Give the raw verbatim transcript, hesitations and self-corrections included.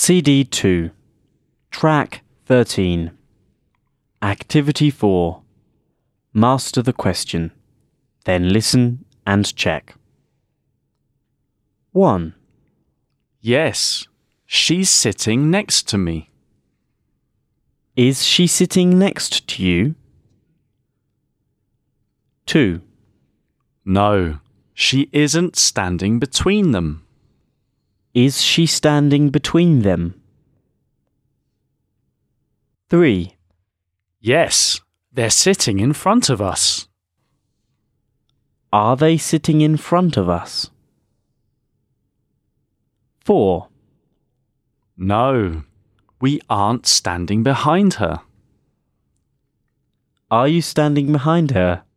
C D two, Track thirteen, Activity four. Master the question, then listen and check. one. Yes, she's sitting next to me. Is she sitting next to you? two. No, she isn't standing between them. Is she standing between them? three. Yes, they're sitting in front of us. Are they sitting in front of us? four. No, we aren't standing behind her. Are you standing behind her?